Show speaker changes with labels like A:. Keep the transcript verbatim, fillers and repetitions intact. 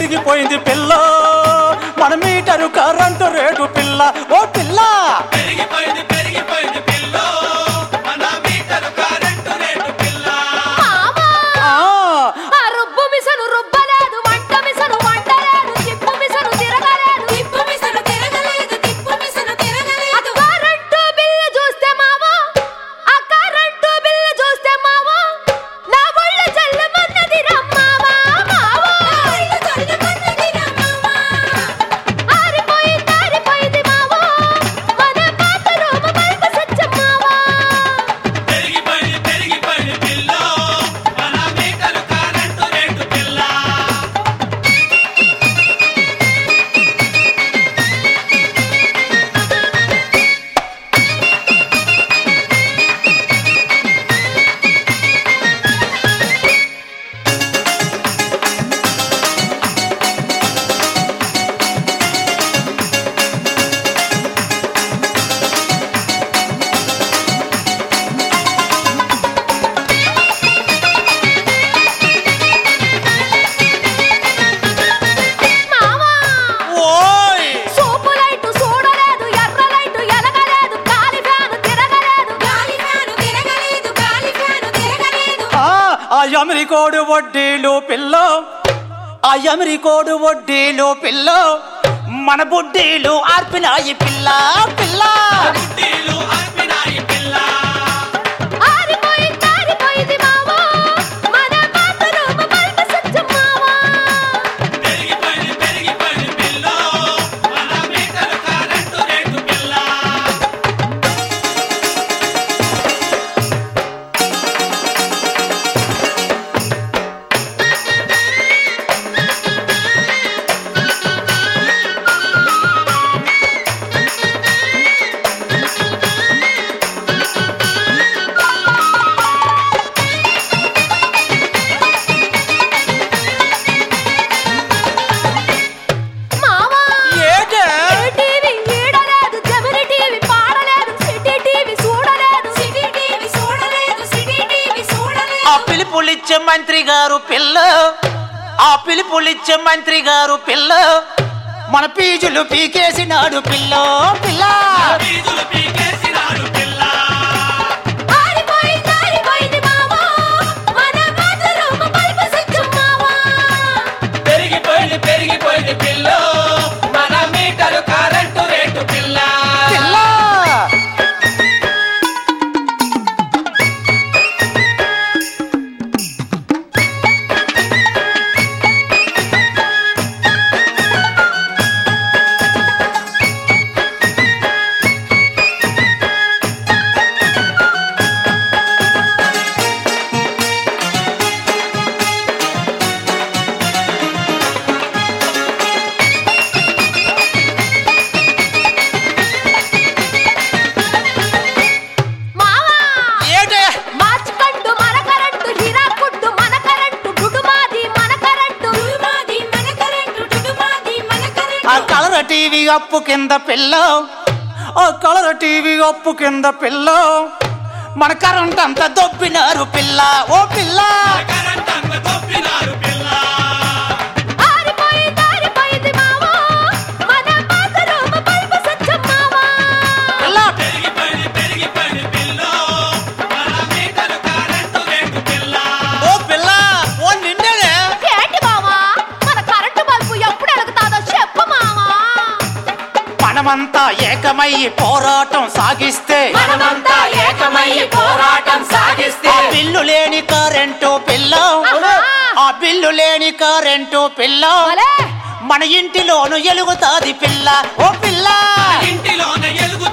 A: పెరిగిపోయింది పిల్ల మన మీటరు కరెంటు రేటు పిల్ల ఓ పిల్ల
B: పెరిగిపోయింది పెరిగిపోయింది పిల్ల మన మీటరు కరెంటు రేటు పిల్ల
C: ఆ రుబ్బు మిసను రుబ్బలేదు వంట మిసను వంటలేదు తిప్పు మిసను తిరగలేదు తిప్పు మిసను తిరగలేదు తిప్పు మిసను తిరగలేదు కరెంటు బిల్లు చూస్తే మావా ఆ కరెంటు బిల్లు చూస్తే మావా నా ఒళ్ళు చల్లమన్నది రమ్మావా మావా ఒళ్ళు చల్లమన్నది రమ్మావా ఆరిపోయింది ఆరిపోయింది మావా మన బాత్రూమ్ బల్బు సచ్చ మావా
B: పెరిగిపోయింది పెరిగిపోయింది పిల్ల మన మీటరు కరెంటు రేటు పిల్ల
C: మావా
A: ఓయ్
C: సోపు లైట్ చూడలేదు ఎర్ర లైట్ ఎలగలేదు గాలి ఫ్యాన్ తిరగలేదు గాలి ఫ్యాన్ తిరగలేదు గాలి ఫ్యాన్ తిరగలేదు
A: ఆ ఆ అమెరికోడు వడ్డీలు పిల్ల ఆ అమెరికోడు వడ్డీలు పిల్ల మన బుడ్డీలు ఆర్పినాయి పిల్ల పిల్ల
B: బుడ్డీలు అర్పినాయి పిల్ల
C: ఆరిపోయింది ఆరిపోయింది మావా మన బాత్రూమ్ బల్బు సచ్చ మావా
B: పెరిగిపోయింది పెరిగిపోయింది పిల్ల మన మీటరు కరెంటు రేటు పిల్ల
C: మావా
A: ఏటే
C: టీవీ ఈడలేదు జమిని టీవీ పాడలేదు సిటీ టీవీ చూడలేదు సిటీ టీవీ చూడలేదు సిటీ టీవీ
A: ఆ
C: చూడలేదు
A: పిలుపులిచ్చే మంత్రి గారు పిల్ల ఆ పిలుపులిచ్చే మంత్రి గారు పిల్ల మన పీజులు పీకేసినాడు పిల్ల పిల్ల
B: వీధులు పీకేసినాడు పిల్ల
C: ఆరిపోయింది ఆరిపోయింది మావా మన బాత్రూమ్ బల్బు సచ్చ మావా
B: పెరిగిపోయింది పెరిగిపోయింది పిల్ల మన మీటరు కరెంటు రేటు పిల్ల
A: పిల్ల
C: మావా
A: ఏటే
C: మార్చ్ కండు మన కరెంటు హిరాకుడ్డు మన కరెంటు డుడుమాది మన కరెంటు డుడుమాది మన కరెంటు డుడుమాది మన
A: ఆ
C: కరెంటు
A: కలర్ టీవీ అప్పు కింద పిల్ల ఆ కలర్ టీవీ అప్పు కింద పిల్ల మన కరెంట్ అంతా దొబ్బినారు పిల్ల ఓ పిల్ల
B: కరెంట్ అంత తొప్పినారు పిల్ల
C: ఆరిపోయింది ఆరిపోయింది మావా మన బాత్రూమ్ బల్బు సచ్చ మావా
A: పిల్ల
B: పెరిగిపోయింది పెరిగిపోయింది పిల్ల మన మీటరు కరెంటు రేటు పిల్ల
A: ఓ పిల్ల ఓ నిన్నేనే
C: ఏంటి మావా మన కరెంటు బల్బు ఎప్పుడు ఎలుగుతాదో చెప్పు మావా
A: మనమంతా ఏకమై పోరాటం సాగిస్తే
B: మనమంతా ఏకమై పోరాటం సాగిస్తే
A: ఆ బిల్లు లేని కరెంటు పిల్ల ఆ బిల్లు లేని కరెంటు పిల్ల
C: భలే
A: మన ఇంటిలోను ఎలుగుతాది పిల్ల ఓ పిల్ల
B: ఇంటిలోన ఎలుగు